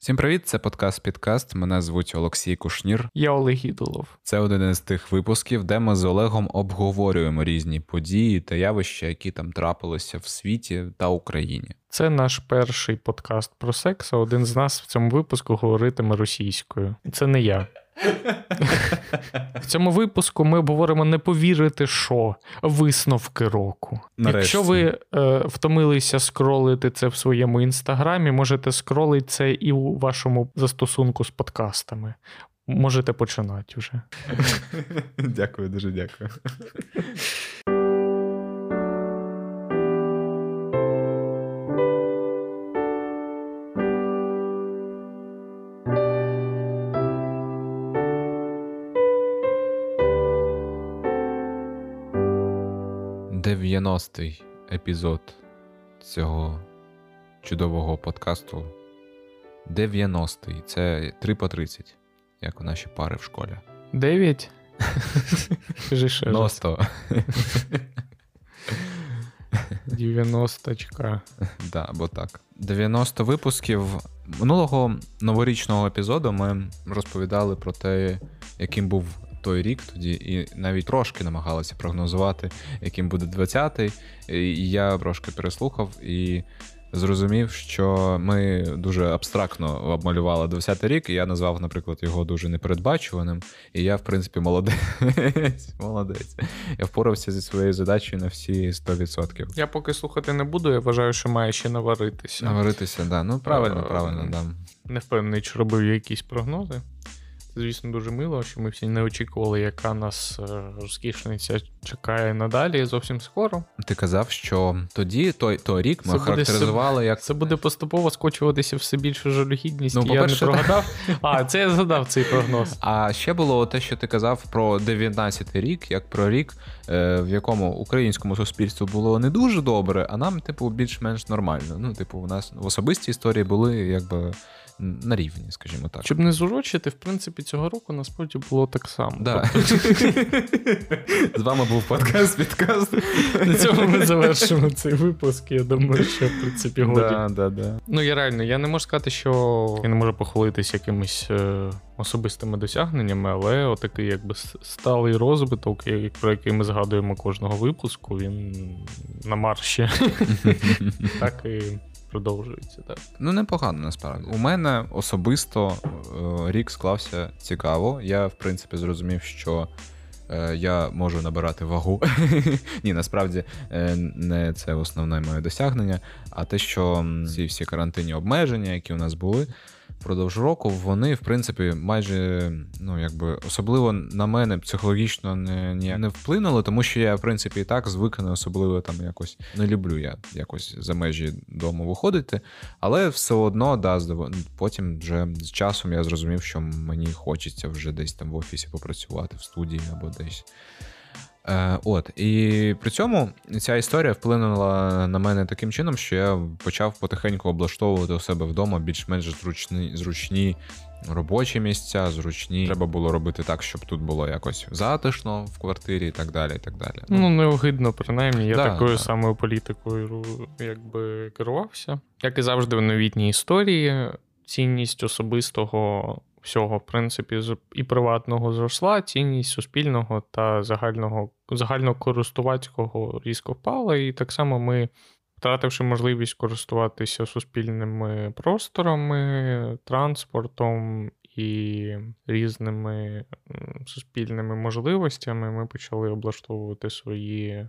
Всім привіт, це подкаст. Мене звуть Олексій Кушнір. Я Олег Ідолов. Це один із тих випусків, де ми з Олегом обговорюємо різні події та явища, які там трапилися в світі та Україні. Це наш перший подкаст про секс, а один з нас в цьому випуску говоритиме російською. Це не я. В цьому випуску ми обговоримо не повірити, що висновки року. Нарешті. Якщо ви втомилися скролити це в своєму інстаграмі, можете скролити це і у вашому застосунку з подкастами. Можете починати вже. Дякую, дуже дякую. Дев'яностий епізод цього чудового подкасту. 90-й. Це 3 по 30, як у наші пари в школі. 9? Скажи ще раз. 90-чка. Да, або так. 90 випусків. Минулого новорічного епізоду ми розповідали про те, яким був той рік тоді, і навіть трошки намагалися прогнозувати, яким буде 20-й. І я трошки переслухав і зрозумів, що ми дуже абстрактно обмалювали 20-й рік, і я назвав, наприклад, його дуже непередбачуваним. І я, в принципі, молодець. Я впорався зі своєю задачею на всі 100%. Я поки слухати не буду, я вважаю, що має ще наваритися. Наваритися, да. Ну, правильно, да. Не впевнений, чи робив я якісь прогнози. Це, звісно, дуже мило, що ми всі не очікували, яка нас розкішниця чекає надалі зовсім скоро. Ти казав, що тоді, той рік ми характеризували як... Це буде поступово скочуватися все більше жалюгідність, ну, я не прогадав. Це я згадав цей прогноз. А ще було те, що ти казав про 19-й рік, як про рік, в якому українському суспільству було не дуже добре, а нам, більш-менш нормально. Ну, у нас в особистій історії були, якби... на рівні, скажімо так. Щоб не зурочити, в принципі, цього року насправді було так само. Да. З вами був подкаст. На цьому ми завершимо цей випуск. Я думаю, що, в принципі, годі. Да. Ну, я не можу сказати, що я не можу похвалитися якимись особистими досягненнями, але отакий, якби, сталий розвиток, про який ми згадуємо кожного випуску, він на марші. Так і... продовжується, так. Ну, непогано, насправді. У мене особисто рік склався цікаво. Я, в принципі, зрозумів, що я можу набирати вагу. Ні, насправді, не це основне моє досягнення, а те, що ці всі карантинні обмеження, які у нас були впродовж року, вони, в принципі, майже, особливо на мене психологічно не вплинули, тому що я, в принципі, і так звикну, особливо там якось не люблю я якось за межі дому виходити, але все одно, потім вже з часом я зрозумів, що мені хочеться вже десь там в офісі попрацювати, в студії або десь. І при цьому ця історія вплинула на мене таким чином, що я почав потихеньку облаштовувати у себе вдома більш-менш зручні робочі місця, треба було робити так, щоб тут було якось затишно в квартирі і так далі, і так далі. Ну, неогидно, принаймні, я такою самою політикою якби керувався. Як і завжди в новітній історії, цінність особистого всього, в принципі, і приватного зросла, цінність суспільного та загальнокористувацького різко впала, і так само ми, втративши можливість користуватися суспільними просторами, транспортом і різними суспільними можливостями, ми почали облаштовувати свої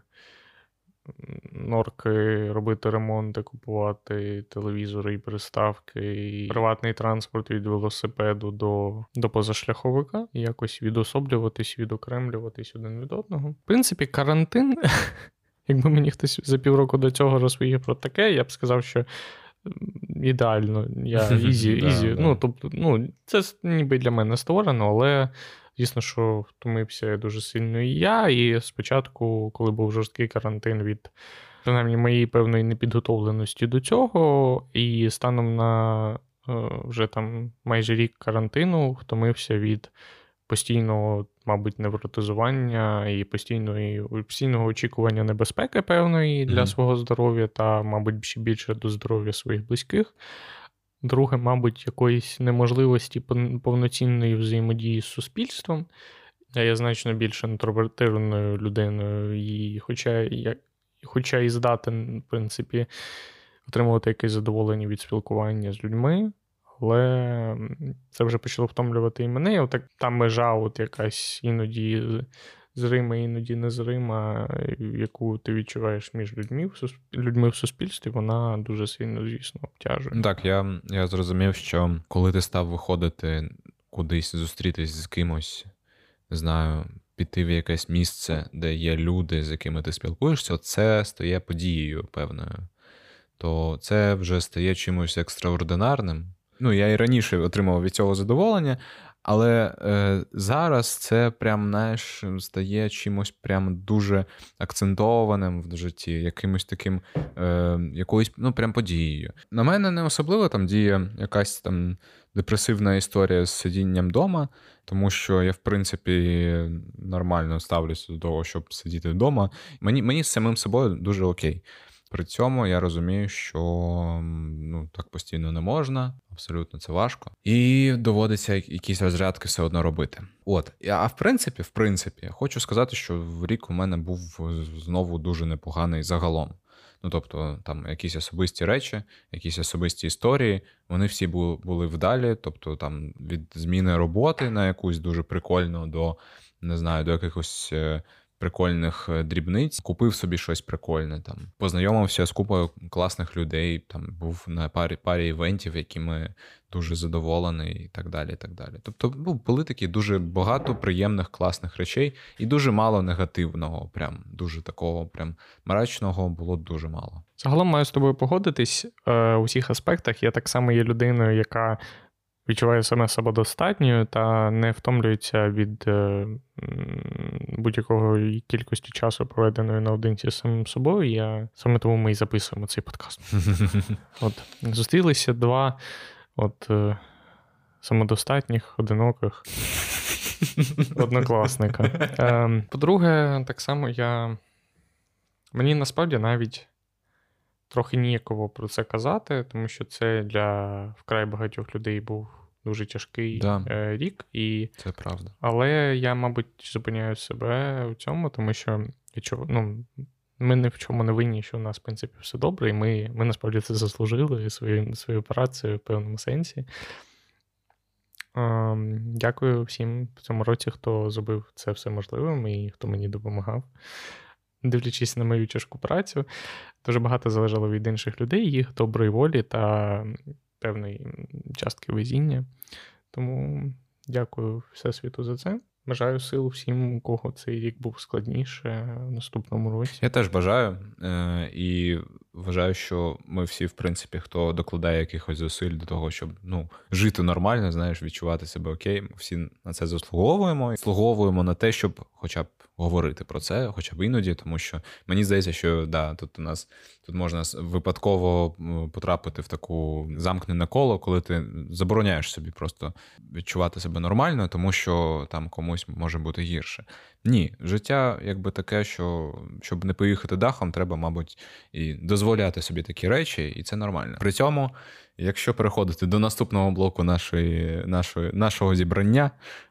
норки, робити ремонти, купувати телевізори і приставки, і приватний транспорт від велосипеду до позашляховика, і якось відособлюватись, відокремлюватись один від одного. В принципі, карантин, якби мені хтось за півроку до цього розповів про таке, я б сказав, що ідеально, я ізі. Це ніби для мене створено, але звісно, що втомився я дуже сильно і я, і спочатку, коли був жорсткий карантин від, принаймні, моєї певної непідготовленості до цього, і станом на вже там майже рік карантину втомився від постійного, мабуть, невротизування і постійного очікування небезпеки певної для свого здоров'я та, мабуть, ще більше до здоров'я своїх близьких. Друге, мабуть, якоїсь неможливості повноцінної взаємодії з суспільством. Я значно більш інтровертивною людиною, і хоча і здатен, в принципі, отримувати якесь задоволення від спілкування з людьми, але це вже почало втомлювати і мене. Отак та межа от якась іноді зрима, іноді незрима, яку ти відчуваєш між людьми в суспільстві, вона дуже сильно, звісно, обтяжує. Так, я зрозумів, що коли ти став виходити кудись, зустрітись з кимось, не знаю, піти в якесь місце, де є люди, з якими ти спілкуєшся, це стає подією певною. То це вже стає чимось екстраординарним. Я і раніше отримав від цього задоволення, але зараз це прям, знаєш, стає чимось прям дуже акцентованим в житті, якимось таким, якоюсь, прям подією. На мене не особливо там діє якась там депресивна історія з сидінням вдома, тому що я, в принципі, нормально ставлюся до того, щоб сидіти вдома. Мені з самим собою дуже окей. При цьому я розумію, що так постійно не можна, абсолютно це важко. І доводиться якісь розрядки все одно робити. А в принципі, хочу сказати, що в рік у мене був знову дуже непоганий загалом. Тобто там якісь особисті речі, якісь особисті історії, вони всі були вдалі, тобто там від зміни роботи на якусь дуже прикольну до, не знаю, до якихось прикольних дрібниць, купив собі щось прикольне, там, познайомився з купою класних людей, там, був на парі івентів, якими дуже задоволений і так далі, і так далі. Тобто, були такі дуже багато приємних, класних речей і дуже мало негативного, прям, дуже такого, прям, мрачного було дуже мало. Загалом маю з тобою погодитись у всіх аспектах. Я так само є людиною, яка відчуває саме самодостатньою та не втомлюється від будь-якої кількості часу, проведеної наодинці з самим собою. Саме тому ми і записуємо цей подкаст. Зустрілися два самодостатніх, одиноких однокласника. По-друге, так само мені насправді навіть трохи ніяково про це казати, тому що це для вкрай багатьох людей був дуже тяжкий рік. Це правда. Але я, мабуть, зупиняю себе у цьому, тому що ми ні в чому не винні, що у нас, в принципі, все добре, і ми насправді це заслужили свою працю в певному сенсі. Дякую всім в цьому році, хто зробив це все можливим і хто мені допомагав. Дивлячись на мою тяжку працю, дуже багато залежало від інших людей, їх доброї волі та певної частки везіння. Тому дякую Всесвіту за це. Бажаю сил всім, у кого цей рік був складніше в наступному році. Я теж бажаю. І вважаю, що ми всі, в принципі, хто докладає якихось зусиль до того, щоб жити нормально, знаєш, відчувати себе окей, ми всі на це заслуговуємо. І заслуговуємо на те, щоб хоча б говорити про це, хоча б іноді, тому що мені здається, що тут можна випадково потрапити в таку замкнене коло, коли ти забороняєш собі просто відчувати себе нормально, тому що там комусь може бути гірше. Ні, життя якби таке, що щоб не поїхати дахом, треба, мабуть, і дозволяти собі такі речі, і це нормально. При цьому, якщо переходити до наступного блоку нашого зібрання,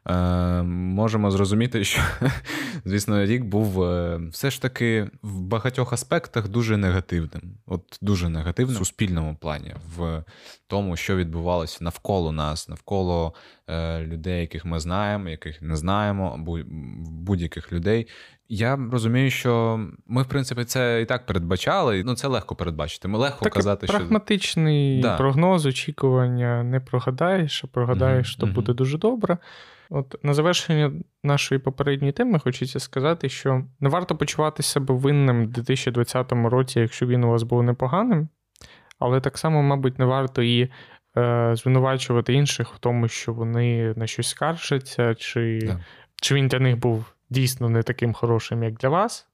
можемо зрозуміти, що, звісно, рік був все ж таки в багатьох аспектах дуже негативним. Дуже негативним в суспільному плані, в тому, що відбувалося навколо нас, навколо людей, яких ми знаємо, яких не знаємо, будь-яких людей. Я розумію, що ми, в принципі, це і так передбачали, це легко передбачити. Ми легко казати, що... Прагматичний прогноз, очікування не прогадаєш, а прогадаєш, то буде дуже добре. На завершення нашої попередньої теми хочеться сказати, що не варто почувати себе винним в 2020 році, якщо він у вас був непоганим, але так само, мабуть, не варто і звинувачувати інших в тому, що вони на щось скаржаться, чи він для них був дійсно не таким хорошим, як для вас,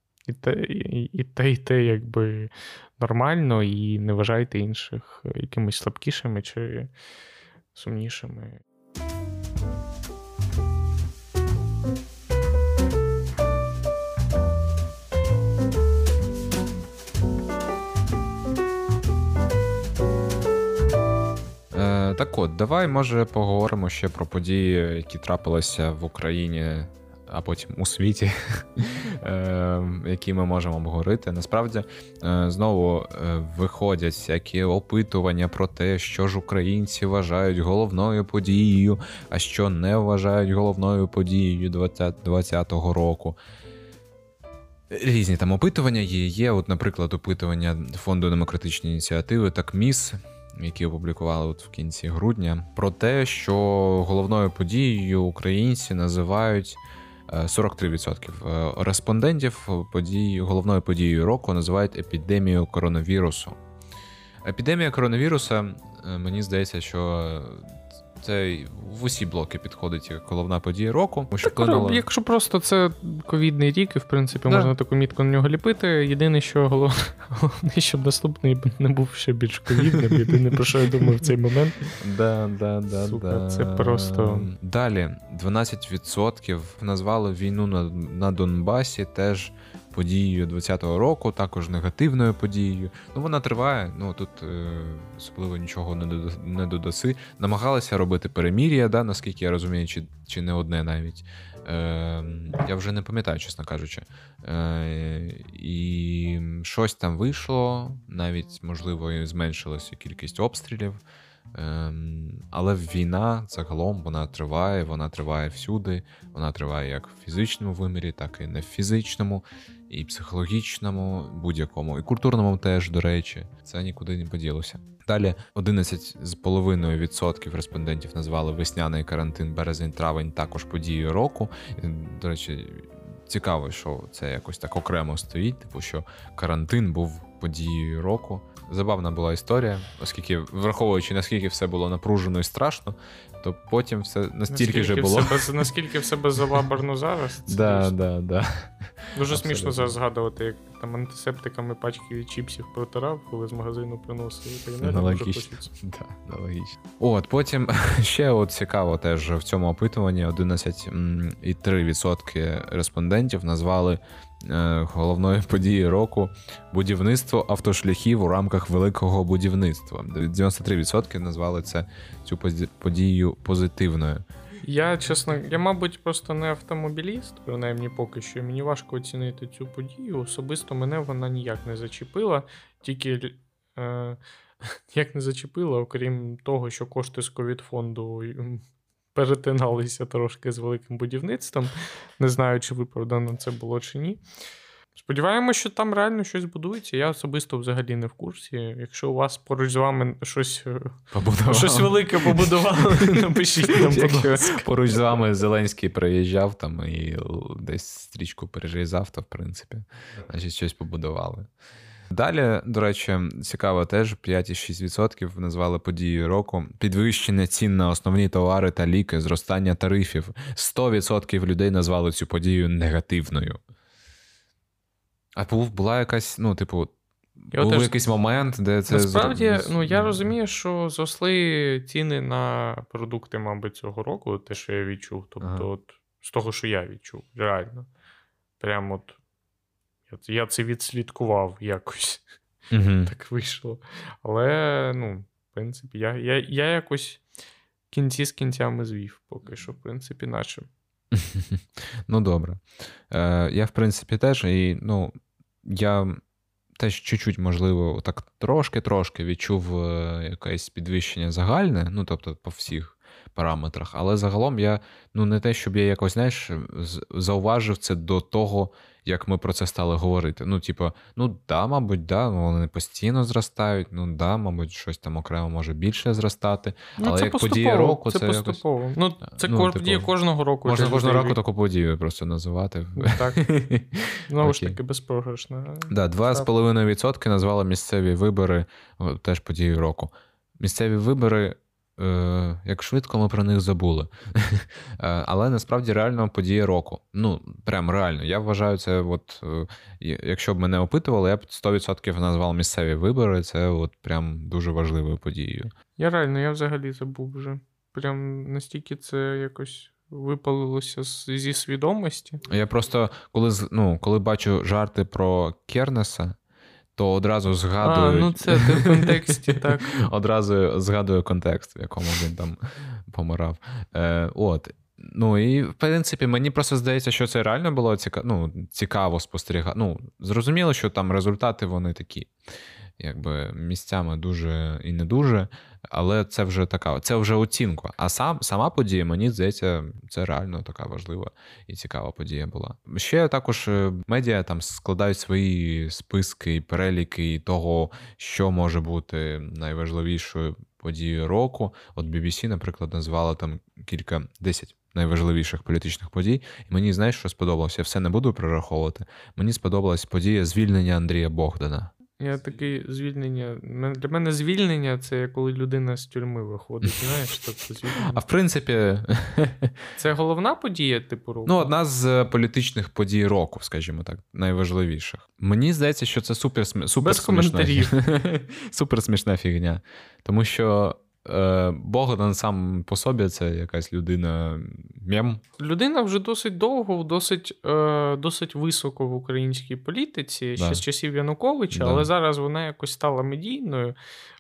і те, якби нормально, і не вважайте інших якимись слабкішими чи сумнішими. Так от, давай, може, поговоримо ще про події, які трапилися в Україні, а потім у світі, які ми можемо обговорити. Насправді, знову виходять всякі опитування про те, що ж українці вважають головною подією, а що не вважають головною подією 2020 року. Різні там опитування є. От, наприклад, опитування Фонду демократичної ініціативи та КМІС, які опублікували от в кінці грудня, про те, що головною подією українці називають 43% респондентів головною подією року називають епідемію коронавірусу. Епідемія коронавіруса, мені здається, що це в усі блоки підходить як головна подія року. Якщо просто це ковідний рік, і в принципі можна таку мітку на нього ліпити. Єдине, що головне, щоб наступний не був ще більш ковідним. Єдине, про що я думаю в цей момент. Сука, це просто... Далі, 12% назвали війну на Донбасі теж подією 2020 року, також негативною подією. Вона триває, тут особливо нічого не додаси. Намагалися робити перемир'я, наскільки я розумію, чи не одне навіть. Я вже не пам'ятаю, чесно кажучи. І щось там вийшло, навіть, можливо, і зменшилася кількість обстрілів. Але війна загалом вона триває всюди, вона триває як в фізичному вимірі, так і не в фізичному, і психологічному, будь-якому, і культурному теж, до речі, це нікуди не поділося. Далі 11,5% респондентів назвали весняний карантин березень-травень також подією року. І, до речі, цікаво, що це якось так окремо стоїть, що карантин був подією року. Забавна була історія, оскільки, враховуючи, наскільки все було напружено і страшно, то потім все настільки вже було. Наскільки все беззалаберно зараз. Да. Дуже смішно зараз згадувати, як там антисептиками пачки від чіпсів протирав, коли з магазину приносили. Аналогічно. От, потім ще цікаво теж в цьому опитуванні 11,3% респондентів назвали головною подією року будівництво автошляхів у рамках великого будівництва. 93% назвали цю подію позитивною. Я, мабуть, просто не автомобіліст, принаймні поки що. Мені важко оцінити цю подію. Особисто мене вона ніяк не зачепила. Тільки як не зачепила, окрім того, що кошти з ковід-фонду перетиналися трошки з великим будівництвом. Не знаю, чи виправдано це було, чи ні. Сподіваємося, що там реально щось будується. Я особисто взагалі не в курсі. Якщо у вас поруч з вами щось велике побудували, напишіть нам, будь ласка. Поруч з вами Зеленський приїжджав там і десь стрічку перерізав, то в принципі, значить щось побудували. Далі, до речі, цікаво теж, 5,6% назвали подією року. Підвищення цін на основні товари та ліки, зростання тарифів. 100% людей назвали цю подію негативною. А була якась, був якийсь момент, де це... Насправді, я розумію, що зросли ціни на продукти, мабуть, цього року, те, що я відчув. Тобто, з того, що я відчув, реально. Прямо я це відслідкував якось. Так вийшло. Але, в принципі, я якось кінці з кінцями звів поки що, в принципі, наче. Добре. Я, в принципі, теж, і, я теж чуть-чуть, можливо, так трошки відчув якесь підвищення загальне, тобто по всіх параметрах, але загалом я, не те, щоб я якось, зауважив це до того, як ми про це стали говорити. Мабуть, вони постійно зростають, мабуть, щось там окремо може більше зростати, але як подія року, це поступово. Це подія кожного року. Можна кожного року таку подію просто називати. Так. Знову ж таки, безпрограшна. 2,5% назвали місцеві вибори теж подією року. Місцеві вибори, як швидко ми про них забули. Але насправді реально подія року. Прям реально. Я вважаю це, якщо б мене опитували, я б 100% назвав місцеві вибори. Це прям дуже важливою подією. Я взагалі забув вже. Прям настільки це якось випалилося зі свідомості. Я просто, коли бачу жарти про Кернеса, то одразу згадують... ну це ти в контексті, так. Одразу згадую контекст, в якому він там помирав. Ну і, в принципі, мені просто здається, що це реально було цікаво спостерігати. Зрозуміло, що там результати вони такі, якби місцями дуже і не дуже, але це вже це вже оцінка. А сама подія, мені здається, це реально така важлива і цікава подія була. Ще також медіа там складають свої списки і переліки того, що може бути найважливішою подією року. От BBC, наприклад, назвала там 10 найважливіших політичних подій. І мені, знаєш, що сподобалося? Я все не буду перераховувати. Мені сподобалась подія звільнення Андрія Богдана. Я такий звільнення. Для мене звільнення — це коли людина з тюрми виходить, знаєш, тобто звільнення. А в принципі... Це головна подія, типу, року? Одна з політичних подій року, скажімо так, найважливіших. Мені здається, що це супер без коментарів. Супер смішна фігня. Тому що Богдан сам по собі — це якась людина-мем. Людина вже досить довго, досить високо в українській політиці, ще з часів Януковича, але зараз вона якось стала медійною.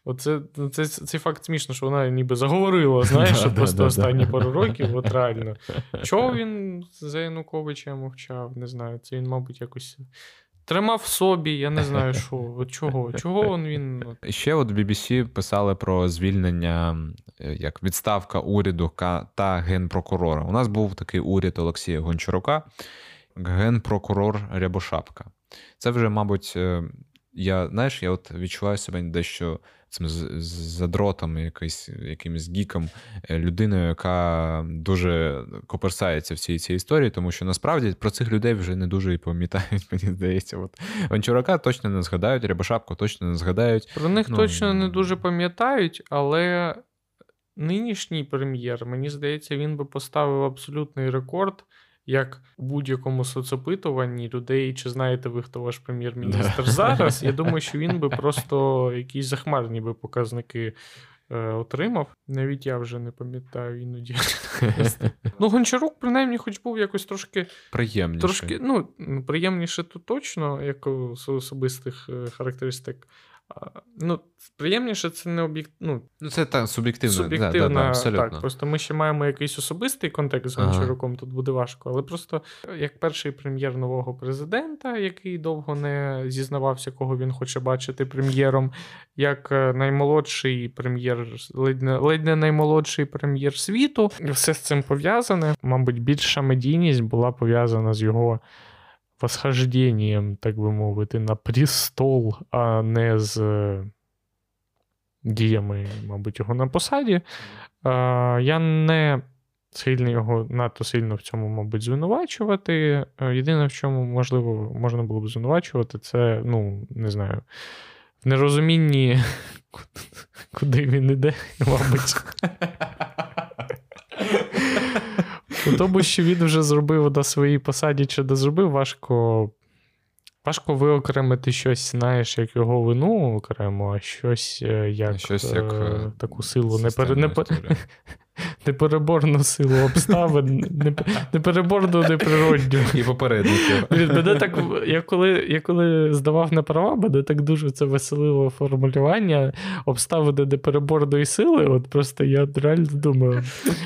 Цей факт смішно, що вона ніби заговорила, знаєш, просто останні пару років, от реально. Чого він за Януковича мовчав, не знаю, це він, мабуть, якось... Тримав в собі, я не знаю, що. От чого він... Ще от BBC писали про звільнення, як відставка уряду та генпрокурора. У нас був такий уряд Олексія Гончарука, генпрокурор Рябошапка. Це вже, мабуть, я от відчуваю себе дещо цим задротом, якимось гіком, людиною, яка дуже коперсається в цій історії, тому що насправді про цих людей вже не дуже і пам'ятають, мені здається. От Гончарука точно не згадають, Рябошапку точно не згадають. Про них точно не дуже пам'ятають, але нинішній прем'єр, мені здається, він би поставив абсолютний рекорд, як у будь-якому соцопитуванні людей, чи знаєте ви, хто ваш прем'єр-міністр зараз, я думаю, що він би просто якісь захмарні би показники отримав. Навіть я вже не пам'ятаю іноді. Гончарук, принаймні, хоч був якось трошки... Приємніше. Приємніше то точно, як з особистих характеристик. Приємніше це не об'єктивно. Це так, суб'єктивно. Суб'єктивно, абсолютно. Так. Просто ми ще маємо якийсь особистий контекст з Гончаруком, тут буде важко. Але просто як перший прем'єр нового президента, який довго не зізнавався, кого він хоче бачити прем'єром, як наймолодший прем'єр, ледь не наймолодший прем'єр світу, все з цим пов'язане. Мабуть, більша медійність була пов'язана з його восхожденням, так би мовити, на престол, а не з діями, мабуть, його на посаді. Я не схильний його надто сильно в цьому, мабуть, звинувачувати. Єдине, в чому, можливо, можна було б звинувачувати, це, не знаю, в нерозумінні, куди він іде, мабуть. У тому, що він вже зробив на своїй посаді, чи не зробив, важко виокремити щось, знаєш, як його вину окремо, а щось як таку силу, непереборну силу обставин, непереборну неприродню. І попередників. Я коли здавав на права, мене так дуже це веселило формулювання обставини непереборної сили, от просто я реально думаю...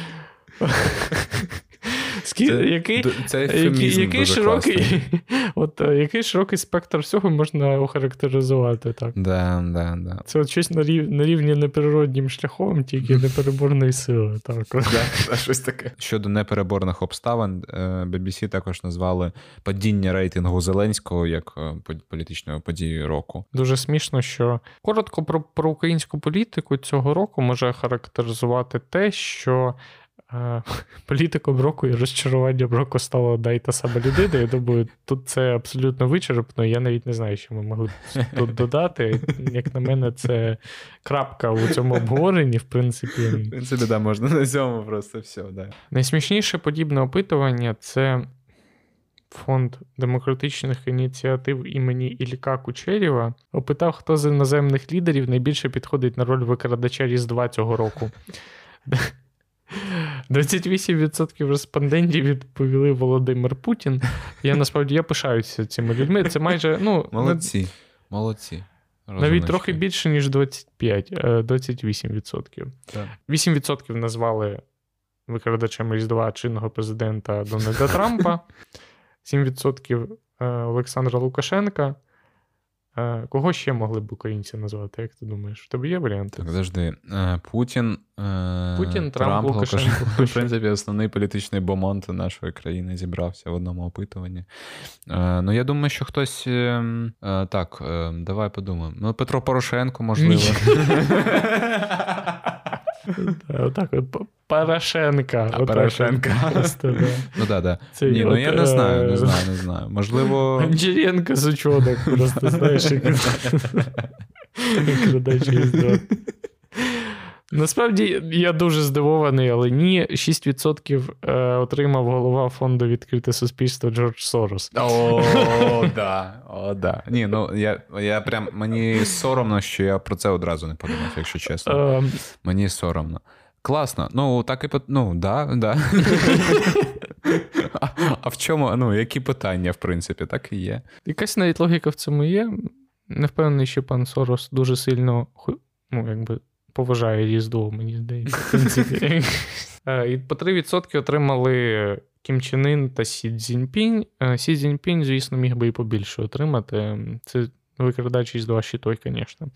Який широкий спектр всього можна охарактеризувати, так? Да. Це от щось на рівні неперероднім шляхом, тільки непереборної сили, так. Щось таке. Щодо непереборних обставин, BBC також назвали падіння рейтингу Зеленського як політичної події року. Дуже смішно, що коротко про українську політику цього року може характеризувати те, що політиком року і розчаруванням року стала одна і та сама людина. Я думаю, тут це абсолютно вичерпно. Я навіть не знаю, що ми могли тут додати. Як на мене, це крапка у цьому обговоренні, в принципі. В принципі, да, можна на цьому просто все, да. Найсмішніше подібне опитування – це Фонд демократичних ініціатив імені Ілля Кучерєва опитав, хто з іноземних лідерів найбільше підходить на роль викрадача Різдва цього року. 28% респондентів відповіли Володимир Путін. Я насправді пишаюся цими людьми. Це майже... Молодці. Молодці. Навіть трохи більше, ніж 28%. Так. 8% назвали викрадачем Різдва чинного президента Дональда Трампа, 7% Олександра Лукашенка. Кого ще могли б українці назвати, як ти думаєш? В тебе є варіанти? Так, завжди. Путін, Трамп, Лукашенко. В принципі, основний політичний бомонд нашої країни зібрався в одному опитуванні. Ну, я думаю, що хтось... Так, давай подумаємо. Ну, Петро Порошенко, можливо. Отак от. Порошенка. Порошенка. Ну, так. Ні, ну я не знаю. Можливо... Гончаренко з учодок, просто, знаєш, як крадач Різдва. Насправді, я дуже здивований, але ні, 6% отримав голова фонду «Відкрите суспільство» Джордж Сорос. Да. Ні, ну, я прям, мені соромно, що я про це одразу не подумав, якщо чесно. Мені соромно. Класно. Ну, так і... Ну, да. А в чому, ну, які питання, в принципі, так і є. Якась навіть логіка в цьому є. Не впевнений, що пан Сорос дуже сильно, ну, якби, поважає Різдво, мені здається, в принципі. І по 3% отримали Кім Чен Ін та Сі Цзіньпінь. Сі Цзіньпінь, звісно, міг би і побільше отримати. Це викрадач Різдва ще той, звісно.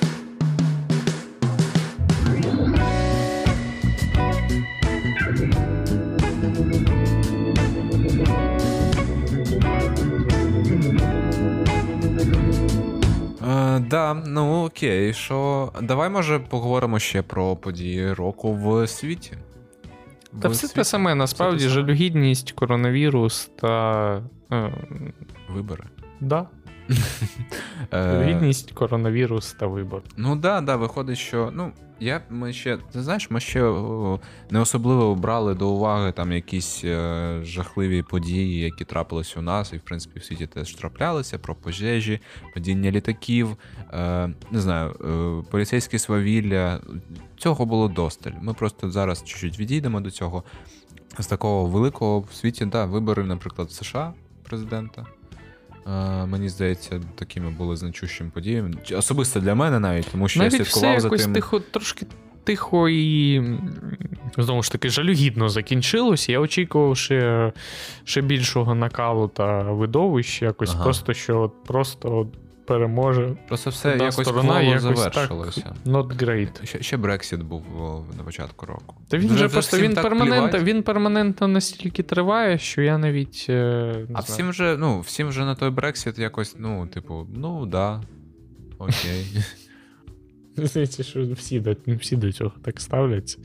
Да, ну окей, що... Давай, може, поговоримо ще про події року в світі. Та все те саме, насправді, жалюгідність, коронавірус та... Вибори. Да. Жалюгідність, коронавірус та вибори. Ну да, виходить, що... Ну, ми ще, ти знаєш, ми ще не особливо брали до уваги там якісь жахливі події, які трапились у нас, і в принципі в світі теж траплялися, про пожежі, падіння літаків, не знаю, поліцейські свавілля. Цього було досталь. Ми просто зараз чуть-чуть відійдемо до цього. З такого великого в світі, да, вибори, наприклад, в США президента. Мені здається, такими були значущими подіями. Особисто для мене навіть, тому що навіть я слідкував за тим... Навіть все якось трошки тихо і, знову ж таки, жалюгідно закінчилось. Я очікував ще більшого накалу та видовища, якось просто, що просто переможе. Просто все якось плавно завершилося. Так, not great. Ще Брексіт був на початку року. Та він вже просто він перманентно настільки триває, що я навіть не знаю. Всім вже на той Брексіт якось, ну, типу, ну, да, окей. Здається, що всі до цього так ставляться.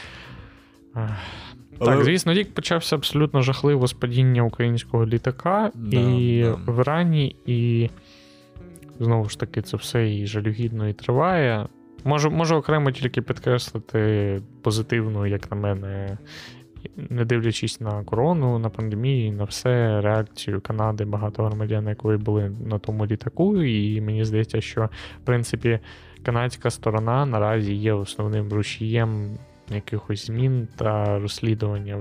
Так, звісно, рік почався абсолютно жахливо з падіння українського літака в Ірані, і знову ж таки, це все і жалюгідно, і триває. Можу окремо тільки підкреслити позитивну, як на мене, не дивлячись на корону, на пандемію, на все, реакцію Канади, багато громадян, якої були на тому літаку. І мені здається, що, в принципі, канадська сторона наразі є основним рушієм якихось змін та розслідування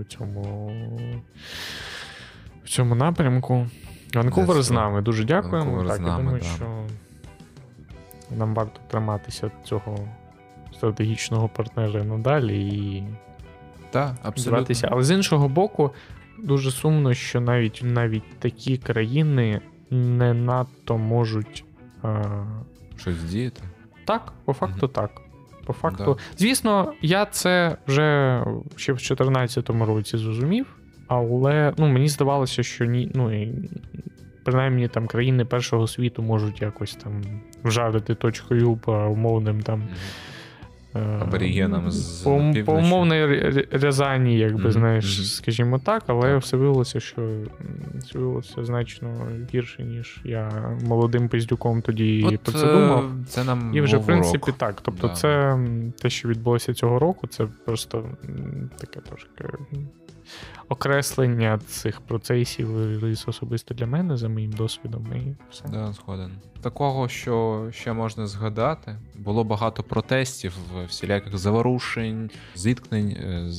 в цьому напрямку. Ванкувер з нами. Дуже дякуємо. Так, я думаю, що нам варто триматися цього стратегічного партнера надалі і збиратися. Але з іншого боку, дуже сумно, що навіть такі країни не надто можуть щось діяти? Так, по факту так. По факту. Звісно, я це вже ще в 2014 році зрозумів, але мені здавалося, що принаймні там країни першого світу можуть якось там вжарити точкою по умовним там аборігенам з по умовній Рязані, якби, знаєш, скажімо так, але все виявилося, що значно гірше, ніж я молодим пиздюком тоді про це думав. Це нам і вже, в принципі, так. Тобто це те, що відбулося цього року, це просто таке трошки окреслення цих процесів особисто для мене, за моїм досвідом, і все. Да, згоден. Такого, що ще можна згадати, було багато протестів, всіляких заворушень, зіткнень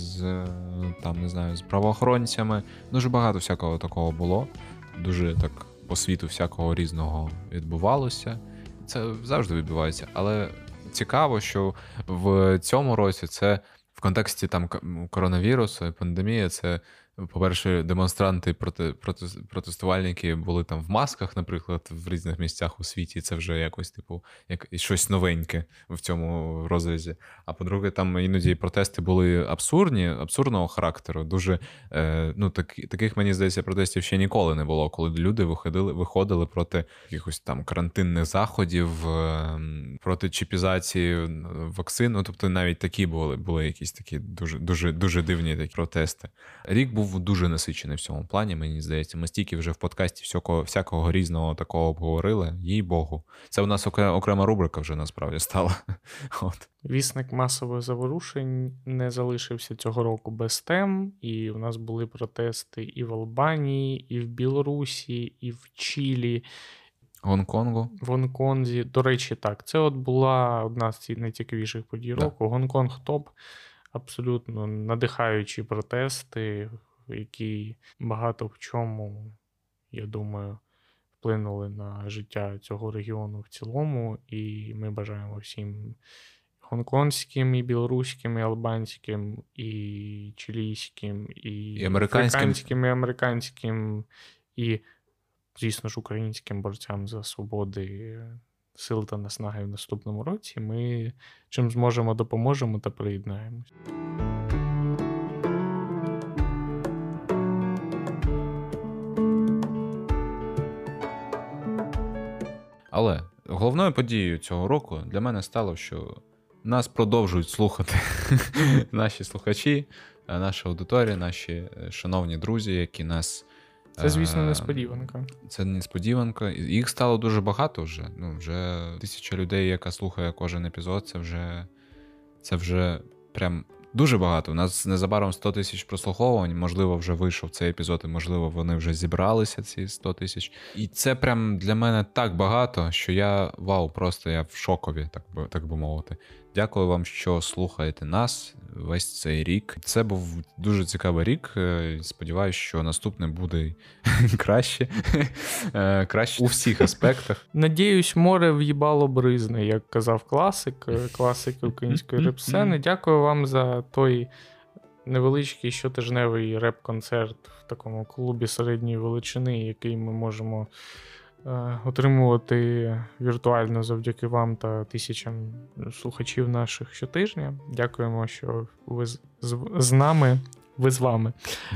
з правоохоронцями. Дуже багато всякого такого було. Дуже так по світу всякого різного відбувалося. це завжди відбувається. Але цікаво, що в цьому році це в контексті там коронавірусу, пандемії, це, по-перше, демонстранти, протестувальники були там в масках, наприклад, в різних місцях у світі. Це вже якось, типу, як щось новеньке в цьому розрізі. А по-друге, там іноді протести були абсурдного характеру. Дуже, таких, мені здається, протестів ще ніколи не було, коли люди виходили проти якихось там карантинних заходів, проти чіпізації вакцин. Ну, тобто навіть такі були якісь такі дуже дивні такі протести. Рік був дуже насичений в цьому плані, мені здається. Ми стільки вже в подкасті всякого різного такого обговорили, їй Богу. Це у нас окрема рубрика вже насправді стала. От. Вісник масових заворушень не залишився цього року без тем, і у нас були протести і в Албанії, і в Білорусі, і в Чилі. Гонконгу. В Гонконзі. До речі, так, це от була одна з найцікавіших подій року. Гонконг топ. Абсолютно надихаючі протести, які багато в чому, я думаю, вплинули на життя цього регіону в цілому. І ми бажаємо всім гонконгським, і білоруським, і албанським, і чилійським, і африканським, і американським, і, звісно ж, українським борцям за свободи, сил та наснаги в наступному році. Ми чим зможемо, допоможемо та приєднаємось. Але головною подією цього року для мене стало, що нас продовжують слухати наші слухачі, наша аудиторія, наші шановні друзі, які нас... Це, звісно, несподіванка. Це несподіванка. Їх стало дуже багато вже. Вже 1000 людей, яка слухає кожен епізод, це вже прям дуже багато. У нас незабаром 100 тисяч прослуховувань, можливо, вже вийшов цей епізод, і, можливо, вони вже зібралися, ці 100 тисяч. І це прям для мене так багато, що я в шокові, так би мовити. Дякую вам, що слухаєте нас весь цей рік. Це був дуже цікавий рік. Сподіваюсь, що наступний буде краще. Краще у всіх аспектах. Надіюсь, море в'їбало бризне, як казав класик української реп-сцени. Дякую вам за той невеличкий щотижневий реп-концерт в такому клубі середньої величини, який ми можемо отримувати віртуально завдяки вам та тисячам слухачів наших щотижня. Дякуємо, що ви з нами, ви з вами.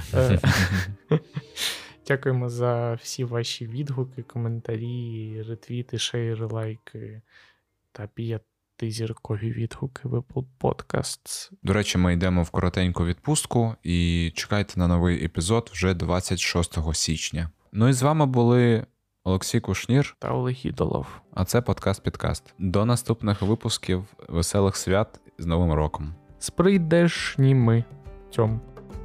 Дякуємо за всі ваші відгуки, коментарі, ретвіти, шейри, лайки та 5-зіркові відгуки в Apple Podcasts. До речі, ми йдемо в коротеньку відпустку і чекайте на новий епізод вже 26 січня. Ну і з вами були Олексій Кушнір та Олег Ідолов. А це подкаст-підкаст. До наступних випусків. Веселих свят з Новим роком. З прийдешніми цьому.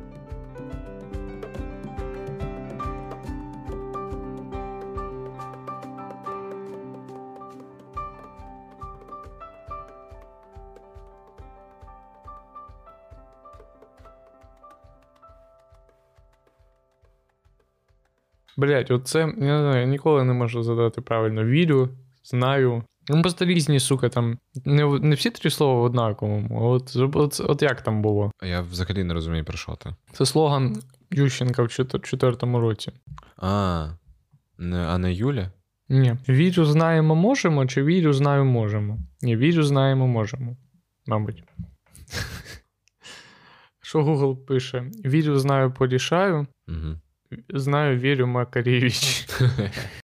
Блять, оце, я не знаю, я ніколи не можу задати правильно. Вірю, знаю. Ну, просто різні, сука, там, не всі 3 слова в однаковому. От як там було? Я взагалі не розумію, про що ти. Це слоган Ющенка в 4-му році. А не Юля? Ні. Вірю, знаємо, можемо, чи вірю, знаю, можемо? Ні, вірю, знаємо, можемо. Мабуть. Що Google пише? Вірю, знаю, порішаю. Угу. Знаю, вірю, Макаревич.